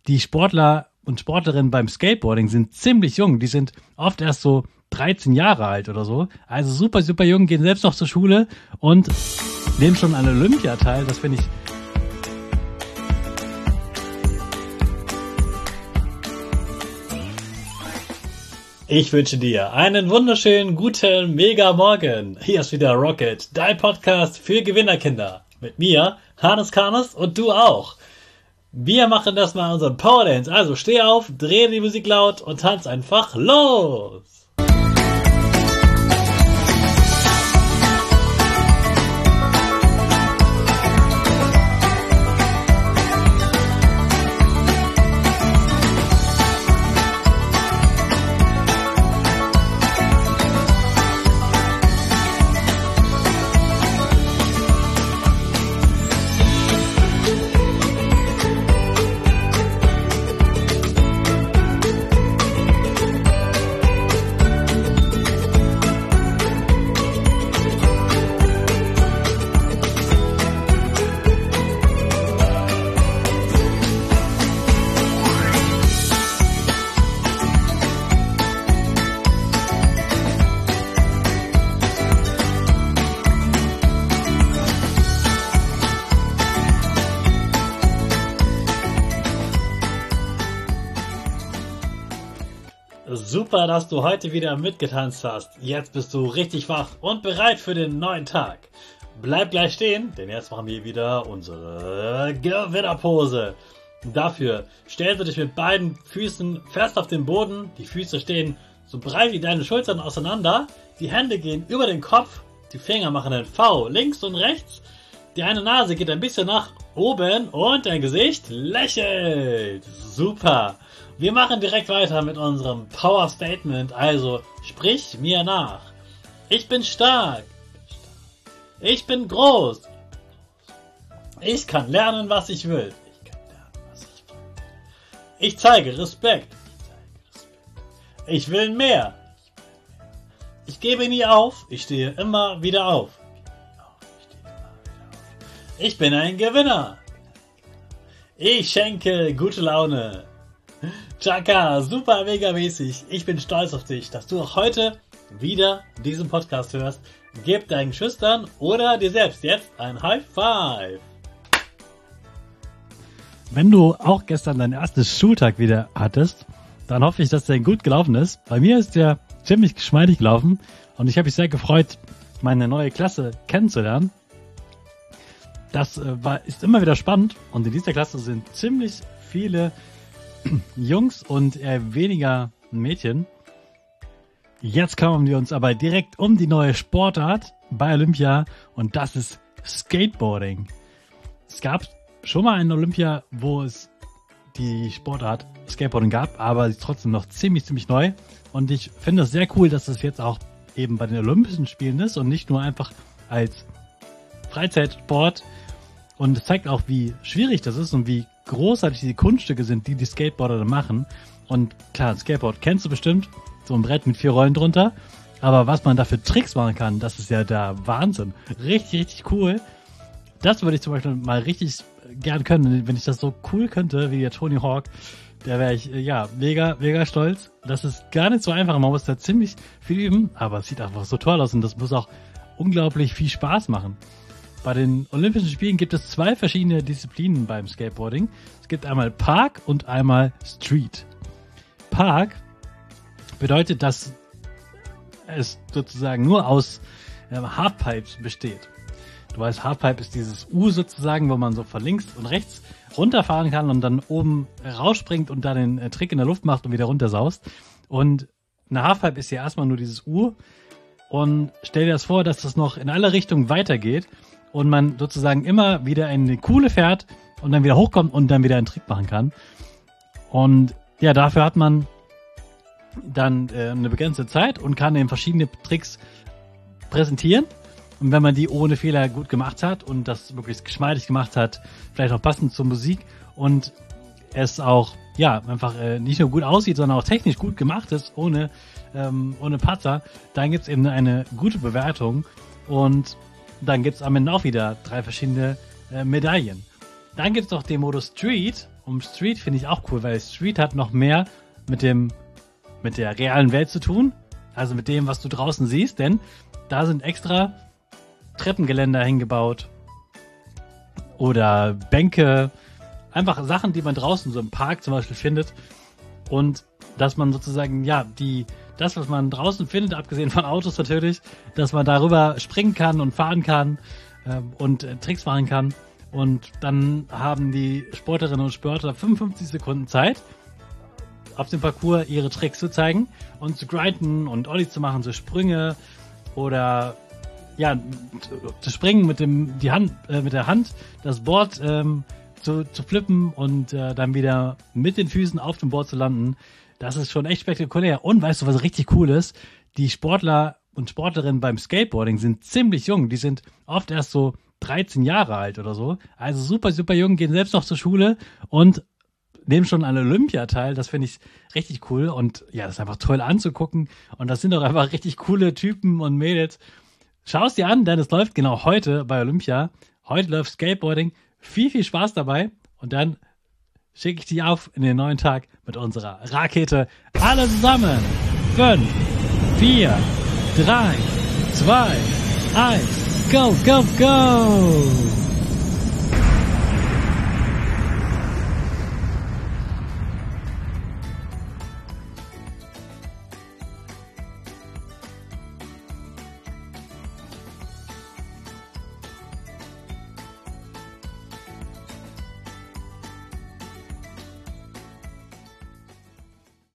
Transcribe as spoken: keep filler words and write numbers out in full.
die Sportler und Sportlerinnen beim Skateboarding sind ziemlich jung. Die sind oft erst so dreizehn Jahre alt oder so. Also super, super jung, gehen selbst noch zur Schule und nehmen schon an Olympia teil. Das finde ich Ich wünsche dir einen wunderschönen, guten, mega Morgen. Hier ist wieder Rocket, dein Podcast für Gewinnerkinder. Mit mir, Hannes Karnes und du auch. Wir machen das mal unseren Power Dance. Also steh auf, dreh die Musik laut und tanz einfach los. Super, dass du heute wieder mitgetanzt hast. Jetzt bist du richtig wach und bereit für den neuen Tag. Bleib gleich stehen, denn jetzt machen wir wieder unsere Gewinnerpose. Dafür stellst du dich mit beiden Füßen fest auf den Boden. Die Füße stehen so breit wie deine Schultern auseinander. Die Hände gehen über den Kopf. Die Finger machen ein V links und rechts. Die eine Nase geht ein bisschen nach oben und dein Gesicht lächelt. Super. Wir machen direkt weiter mit unserem Power Statement, also sprich mir nach. Ich bin stark. Ich bin groß. Ich kann lernen, was ich will. Ich zeige Respekt. Ich will mehr. Ich gebe nie auf. Ich stehe immer wieder auf. Ich bin ein Gewinner. Ich schenke gute Laune. Chaka, super mega mäßig. Ich bin stolz auf dich, dass du auch heute wieder diesen Podcast hörst. Gib deinen Schüchtern oder dir selbst jetzt ein High Five. Wenn du auch gestern deinen ersten Schultag wieder hattest, dann hoffe ich, dass der gut gelaufen ist. Bei mir ist der ziemlich geschmeidig gelaufen und ich habe mich sehr gefreut, meine neue Klasse kennenzulernen. Das äh, war, ist immer wieder spannend und in dieser Klasse sind ziemlich viele Jungs und eher weniger Mädchen. Jetzt kümmern wir uns aber direkt um die neue Sportart bei Olympia und das ist Skateboarding. Es gab schon mal ein Olympia, wo es die Sportart Skateboarding gab, aber sie ist trotzdem noch ziemlich, ziemlich neu und ich finde es sehr cool, dass das jetzt auch eben bei den Olympischen Spielen ist und nicht nur einfach als Freizeitsport. Und es zeigt auch, wie schwierig das ist und wie großartig die Kunststücke sind, die die Skateboarder da machen. Und klar, ein Skateboard kennst du bestimmt, so ein Brett mit vier Rollen drunter. Aber was man da für Tricks machen kann, das ist ja der Wahnsinn. Richtig, richtig cool. Das würde ich zum Beispiel mal richtig gern können. Wenn ich das so cool könnte, wie der Tony Hawk, da wäre ich, ja, mega, mega stolz. Das ist gar nicht so einfach. Man muss da ziemlich viel üben, aber es sieht einfach so toll aus und das muss auch unglaublich viel Spaß machen. Bei den Olympischen Spielen gibt es zwei verschiedene Disziplinen beim Skateboarding. Es gibt einmal Park und einmal Street. Park bedeutet, dass es sozusagen nur aus äh, Halfpipes besteht. Du weißt, Halfpipe ist dieses U sozusagen, wo man so von links und rechts runterfahren kann und dann oben rausspringt und dann den äh, Trick in der Luft macht und wieder runtersaust. Und eine Halfpipe ist ja erstmal nur dieses U. Und stell dir das vor, dass das noch in alle Richtungen weitergeht. Und man sozusagen immer wieder in eine Kuhle fährt und dann wieder hochkommt und dann wieder einen Trick machen kann. Und ja, dafür hat man dann äh, eine begrenzte Zeit und kann eben verschiedene Tricks präsentieren. Und wenn man die ohne Fehler gut gemacht hat und das möglichst geschmeidig gemacht hat, vielleicht auch passend zur Musik und es auch, ja, einfach äh, nicht nur gut aussieht, sondern auch technisch gut gemacht ist, ohne, ähm, ohne Patzer, dann gibt's eben eine gute Bewertung und dann gibt's am Ende auch wieder drei verschiedene äh, Medaillen. Dann gibt's noch den Modus Street Und Street finde ich auch cool, weil Street hat noch mehr mit dem, mit der realen Welt zu tun. Also mit dem, was du draußen siehst, denn da sind extra Treppengeländer hingebaut. Oder Bänke. Einfach Sachen, die man draußen so im Park zum Beispiel findet. Und dass man sozusagen, ja, die, das, was man draußen findet, abgesehen von Autos natürlich, dass man darüber springen kann und fahren kann äh, und äh, Tricks machen kann. Und dann haben die Sportlerinnen und Sportler fünfundfünfzig Sekunden Zeit, auf dem Parcours ihre Tricks zu zeigen und zu grinden und Ollies zu machen, so Sprünge oder ja, zu springen mit dem die Hand äh, mit der Hand das Board ähm, zu, zu flippen und äh, dann wieder mit den Füßen auf dem Board zu landen. Das ist schon echt spektakulär. Und weißt du, was richtig cool ist? Die Sportler und Sportlerinnen beim Skateboarding sind ziemlich jung. Die sind oft erst so dreizehn Jahre alt oder so. Also super, super jung, gehen selbst noch zur Schule und nehmen schon an Olympia teil. Das finde ich richtig cool. Und ja, das ist einfach toll anzugucken. Und das sind doch einfach richtig coole Typen und Mädels. Schau es dir an, denn es läuft genau heute bei Olympia. Heute läuft Skateboarding. Viel, viel Spaß dabei. Und dann schicke ich dich auf in den neuen Tag mit unserer Rakete. Alle zusammen. Fünf, vier, drei, zwei, eins. Go, go, go!